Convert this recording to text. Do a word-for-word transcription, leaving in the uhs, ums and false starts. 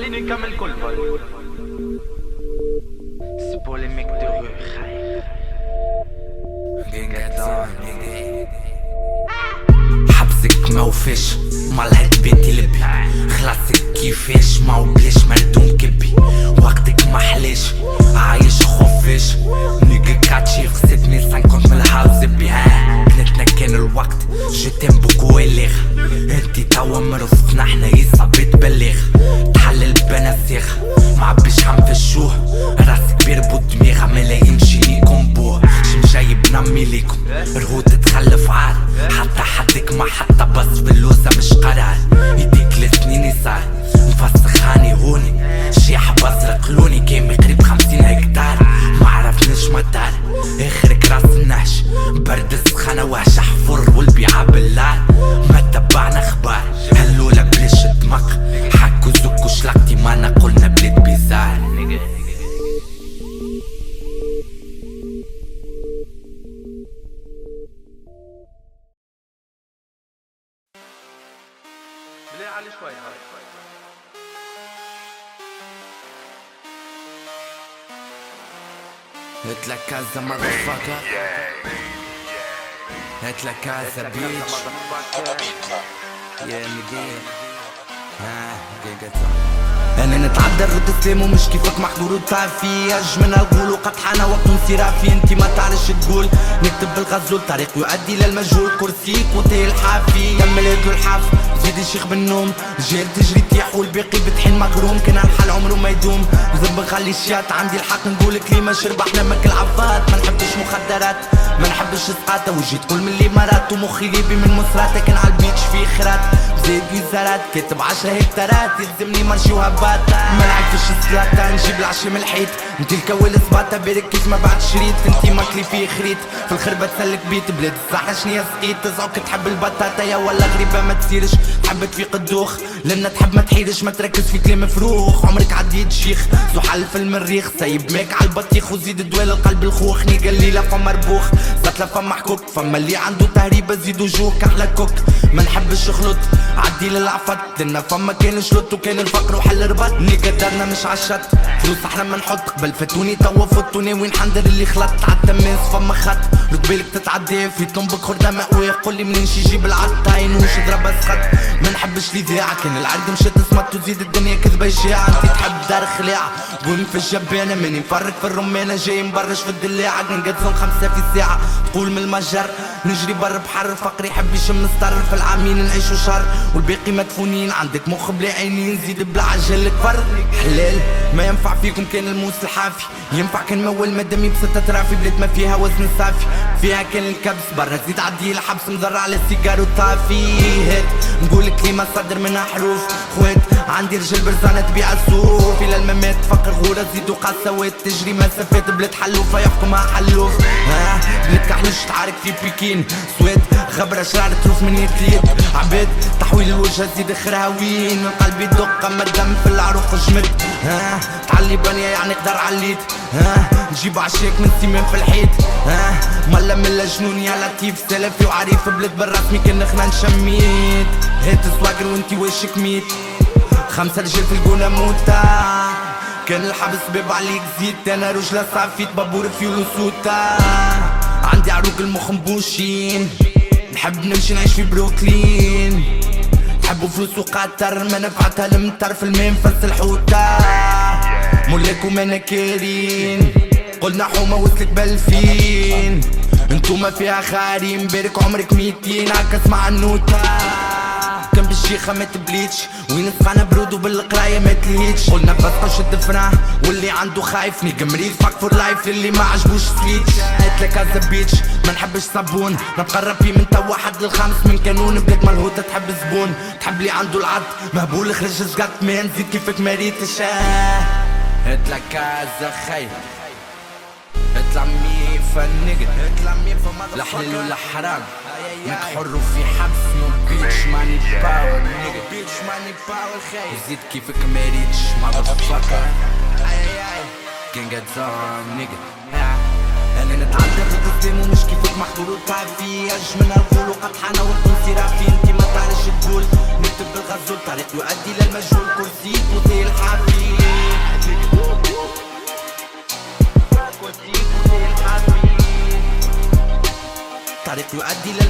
خليني نكمل كل فول. C'est pour les mecs de rue. حبسك ما وفاش مالهات بيتي لبي خلاصك كيفاش ما وبلاش مردوم كبي وقتك ما حلاش عايش خفاش نيجا كاتشي خسيتني خمسين من الهاوس بي بنتنا كان الوقت جيتين بوكو الليغ انتي توا مرصنا حنا يصابيت بالليغ تحلل بناسيغ معبيش حم في الشوه راسك كبير بودميغ ملا يمشي ليكم بوه شم جايب نمي ليكم رهوت تتخلف عار حتى حدك ما حتى بس باللوزة مش قرار يديك لسنين يسار مفسخ هاني هوني شيح بزرق لوني كيمي قريب خمسين هكتار معرفناش مدار اخرك راس النهش برد السخانة وهش حفر والبيعة باللار ما تبعنا اخبار هاللولة بليش دمق حكو زكو شلقتي مانا قلنا بلاد بيزار بلي علي شوي هاي هتلا كازا مدفاكا هتلا كازا بيتش يا نجي ها جيجاتا انا نتعدى الرد سلام ومش كيفك محضور وتعفي اجمن الغول وقد حان وقت انصرافي انتي ما تعرفش تقول نكتب بالغزول طريق يؤدي للمجهول كرسيك وطي الحافي كمل هدو الحاف زيد الشيخ بالنوم جيل تجري تيح والباقي بتحين مغروم كان الحال عمره ما يدوم زنب خلي الشيات عندي الحق نقول كلمة شرب احنا مك العفات ما نحبش مخدرات ما نحبش سقاطة وجيت كل من اللي مرات ومخي ليبي من مصرات كان على البيتش في خرات زيد وزارات كاتب عشرة هكتارات يلزمني مرشي وهبات ما نعرفش السلاطة نجيب العشي من الحيط انتي الكوال سباطة بارك كيف ما بعد شريط انتي ماكلي فيه خريط في الخربة تسلك بيت بلاد الصحة شنيا سقيت تزعوك تحب البطاطا يا ولا غريبة ما تسيرش تحب تفيق الدوخ لأنها تحب ما تحيرش ما تركز في كلام فروخ عمرك عديت شيخ زحل في المريخ سايب ماك على البطيخ وزيد دوال القلب الخوخ ني قال لي لا فما ربوخ زات لا فما حكوك فما اللي عنده تهريبة زيدو جوك احلى كوك ما نحبش خلط عدي للعفط لأنه فما كان شلط وكان الفقر وحل ربط ني قدرنا مش عالشط فلوس احنا ما نحط قبل فاتوني توا فوتوني وين حندر اللي خلط عالتماس فما خط ركبالك تتعدى في طنبك خردة مقوية قولي منين شي يجيب العطا ينوش يضرب اسخط ما نحبش الاذاعة كان العرض مشات سمت وتزيد الدنيا كذبة يشاعة انتي تحب دار خلاعة قولي في الجبانة ماني نفرق في الرمانة جاي مبرش في الدلاعة نقدزون خمسة في الساعة تقول من المجر نجري بر بحر فقري يحب يشم ستار في العامين نعيشو شر والباقي مدفونين عندك مخ بلا عينين زيد بلا عجل كفر حلال ما ينفع فيكم كان الموس الحافي ينفع كان مول مدامي بستة ترافي بلاد ما فيها وزن صافي فيها كان الكبس برا زيد عدي الحبس مزرع على السيجار وطافي هات نقولك كلمة صدر منها حروف خوات عندي رجل برزانة تبيع السوف الى الممات فقر غورة زيدو قسوات تجري مسافات بلاد حلوفة يحكمها حلوف ها بلاد كحلوش تعارك في بكين سواد غبرة شرار تروف من يتليد عباد تحويل الوجه زيد خراوين من قلبي دق اما الدم في العروق جمد ها تعلي بنية يعني قدر عليت ها نجيب عشاك من سيمان في الحيط ها ملا ملا جنون يا لطيف سلفي وعريف بلاد بالرسمي كان خنا نشميت هات السواقر وانتي وشك ميت خمسة رجال في الجونة موتا كان الحبس باب عليك زيت انا رجلة صافيت بابور فيولو سوتا عندي عروق المخ مبوشين نحب نمشي نعيش في بروكلين نحبو فلوس وقطر ما نفعتها المطر في المنفس الحوتة مولاكو مانا كارين قلنا حومة وصلت بالفين انتوما فيها خاري مبارك عمرك ميتين عكس مع النوتة كان بالشيخة ما تبليتش وين سخانة برود وبالقراية ما تلهيتش قلنا بس شد فراه واللي عنده خايف نيجا مريض فاك فور لايف اللي ما عجبوش سليتش هاتلك هذا بيتش ما نحبش صابون نتقرب فيه من توا حد للخامس من كانون بلاد ملهوتة تحب زبون تحب لي عنده العض مهبول خرج زقات مان زيد كيفك مريتش هاتلك هذا خايف اطلع مي فنقد اطلع مي فما لا حلال ولا حرام ماك حر في حبس نو بيتش ماني باور نيجا بيتش ماني باور خايف زيد كيفك مريتش ماذر فاكر كان زون نيجا انا نتعدى بالقدام ومش كيفك محضور وتعفي اجمل الغول وقد حان وقت انصرافي انتي ما تعرفش تقول نكتب بالغزول طريق يؤدي للمجهول كرسيك وطي الحافي يؤدي